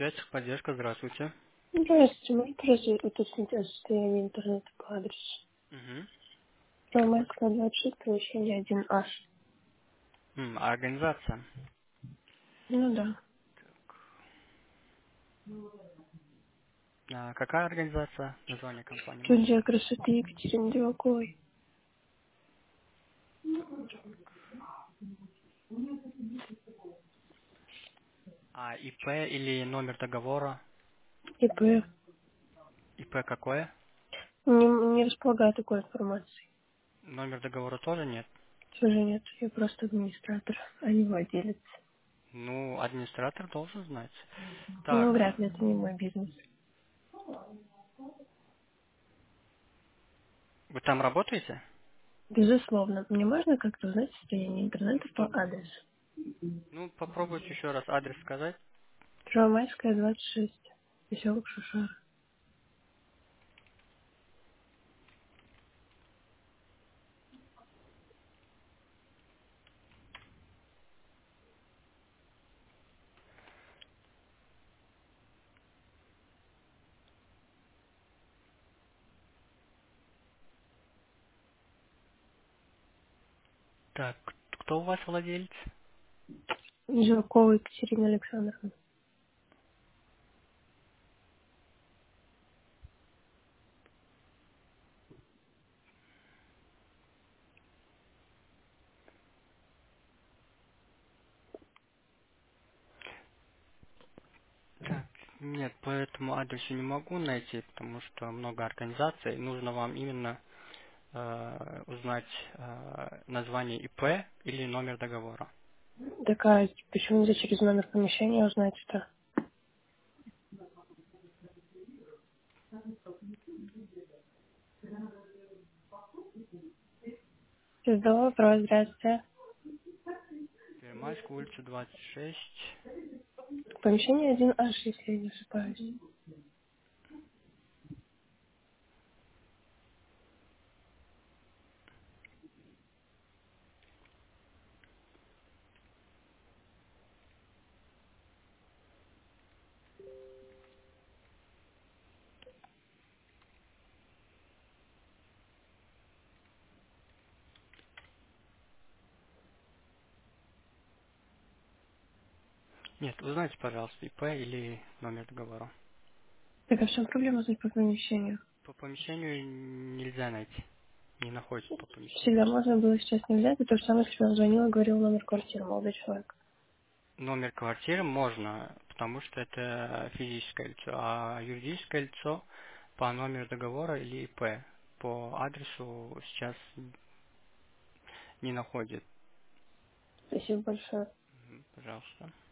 Техподдержка, здравствуйте. Здравствуйте, можно, пожалуйста, уточнить о состоянии интернета по адресу? Мгм. Какой? Первомайская, 26, помещение 1H. А организация? Ну да. Какая организация? Название компании можете? Студия красоты Екатерины Диваковой. ИП или номер договора? ИП. ИП какое? Не располагаю такой информацией. Номер договора тоже нет? Все же нет, я просто администратор, а не владелец. Ну, администратор должен знать. Ну, Так, вряд ли, это не мой бизнес. вы там работаете? Безусловно. Мне можно как-то узнать состояние интернета по Что? адресу? Ну, попробуйте еще раз адрес сказать. Первомайская, 26. Поселок Шушара. Так, кто у вас владелец? Дивакова Екатерина Александровна. Так, нет, по этому адресу не могу найти, потому что много организаций. Нужно вам именно узнать название ИП или номер договора. Такая, почему нельзя через номер помещения узнать, что? Создала вопрос, здравствуйте. Первомайская, улица 26. Помещение 1H, если я не ошибаюсь. Нет, узнайте, пожалуйста, ИП или номер договора. Так, а в чем проблема узнать по помещению? По помещению нельзя найти. Не находится по помещению. Всегда можно было, сейчас нельзя. Это то же самое, если бы он звонил и говорил номер квартиры, молодой человек. Номер квартиры можно, потому что это физическое лицо, а юридическое лицо по номеру договора или ИП по адресу сейчас не находит. Спасибо большое. Пожалуйста.